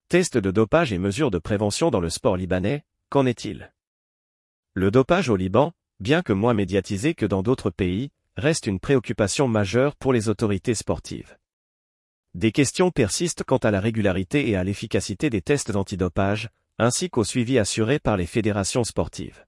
Tests de dopage et mesures de prévention dans le sport libanais, qu'en est-il? Le dopage au Liban, bien que moins médiatisé que dans d'autres pays, reste une préoccupation majeure pour les autorités sportives. Des questions persistent quant à la régularité et à l'efficacité des tests antidopage, ainsi qu'au suivi assuré par les fédérations sportives.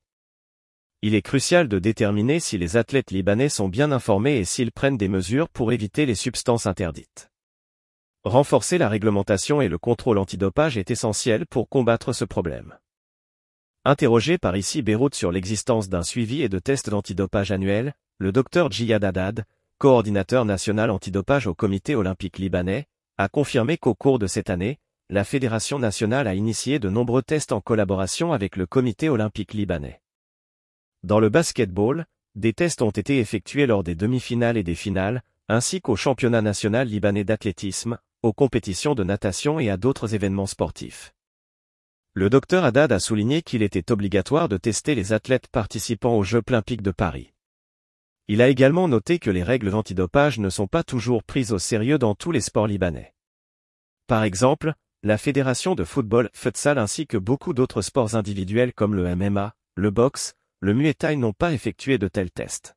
Il est crucial de déterminer si les athlètes libanais sont bien informés et s'ils prennent des mesures pour éviter les substances interdites. Renforcer la réglementation et le contrôle antidopage est essentiel pour combattre ce problème. Interrogé par ICI Beyrouth sur l'existence d'un suivi et de tests d'antidopage annuels, le Dr Djihad Haddad, coordinateur national antidopage au Comité olympique libanais, a confirmé qu'au cours de cette année, la Fédération nationale a initié de nombreux tests en collaboration avec le Comité olympique libanais. Dans le basketball, des tests ont été effectués lors des demi-finales et des finales, ainsi qu'au championnat national libanais d'athlétisme, aux compétitions de natation et à d'autres événements sportifs. Le Dr Haddad a souligné qu'il était obligatoire de tester les athlètes participant aux Jeux olympiques de Paris. Il a également noté que les règles d'antidopage ne sont pas toujours prises au sérieux dans tous les sports libanais. Par exemple, la Fédération de football futsal ainsi que beaucoup d'autres sports individuels comme le MMA, le boxe, le Muay Thai n'ont pas effectué de tels tests.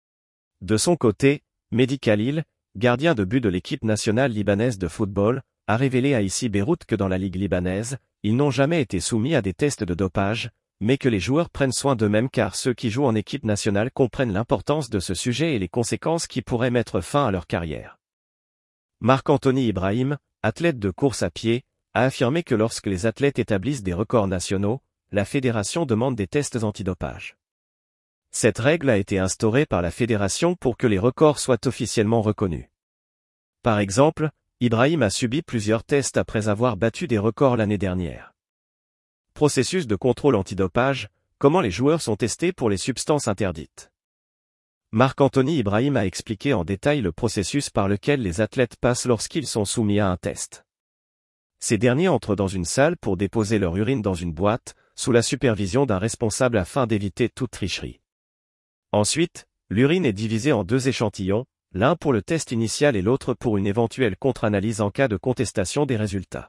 De son côté, Mehdi Khalil, gardien de but de l'équipe nationale libanaise de football, a révélé à ICI Beyrouth que dans la ligue libanaise, ils n'ont jamais été soumis à des tests de dopage, mais que les joueurs prennent soin d'eux-mêmes car ceux qui jouent en équipe nationale comprennent l'importance de ce sujet et les conséquences qui pourraient mettre fin à leur carrière. Marc-Anthony Ibrahim, athlète de course à pied, a affirmé que lorsque les athlètes établissent des records nationaux, la fédération demande des tests antidopage. Cette règle a été instaurée par la fédération pour que les records soient officiellement reconnus. Par exemple, Ibrahim a subi plusieurs tests après avoir battu des records l'année dernière. Processus de contrôle antidopage, comment les joueurs sont testés pour les substances interdites. Marc-Anthony Ibrahim a expliqué en détail le processus par lequel les athlètes passent lorsqu'ils sont soumis à un test. Ces derniers entrent dans une salle pour déposer leur urine dans une boîte, sous la supervision d'un responsable afin d'éviter toute tricherie. Ensuite, l'urine est divisée en 2 échantillons, l'un pour le test initial et l'autre pour une éventuelle contre-analyse en cas de contestation des résultats.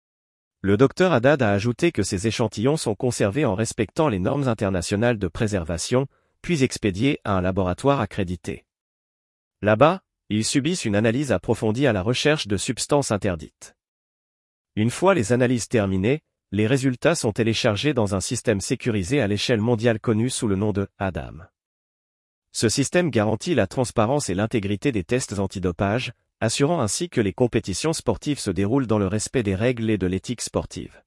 Le Dr Haddad a ajouté que ces échantillons sont conservés en respectant les normes internationales de préservation, puis expédiés à un laboratoire accrédité. Là-bas, ils subissent une analyse approfondie à la recherche de substances interdites. Une fois les analyses terminées, les résultats sont téléchargés dans un système sécurisé à l'échelle mondiale connu sous le nom de ADAM. Ce système garantit la transparence et l'intégrité des tests antidopage, assurant ainsi que les compétitions sportives se déroulent dans le respect des règles et de l'éthique sportive.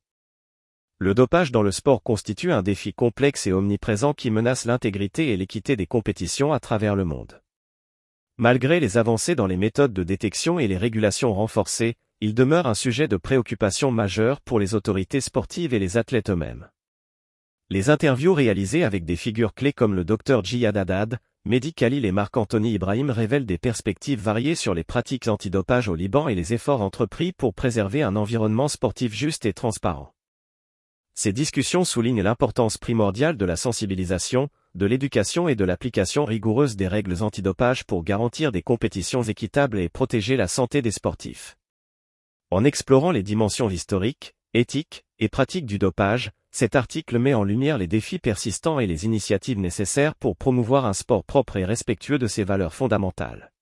Le dopage dans le sport constitue un défi complexe et omniprésent qui menace l'intégrité et l'équité des compétitions à travers le monde. Malgré les avancées dans les méthodes de détection et les régulations renforcées, il demeure un sujet de préoccupation majeure pour les autorités sportives et les athlètes eux-mêmes. Les interviews réalisées avec des figures clés comme le Dr Djihad Haddad, Mehdi Khalil et Marc-Anthony Ibrahim révèlent des perspectives variées sur les pratiques antidopage au Liban et les efforts entrepris pour préserver un environnement sportif juste et transparent. Ces discussions soulignent l'importance primordiale de la sensibilisation, de l'éducation et de l'application rigoureuse des règles antidopage pour garantir des compétitions équitables et protéger la santé des sportifs. En explorant les dimensions historiques, éthiques et pratiques du dopage, cet article met en lumière les défis persistants et les initiatives nécessaires pour promouvoir un sport propre et respectueux de ses valeurs fondamentales.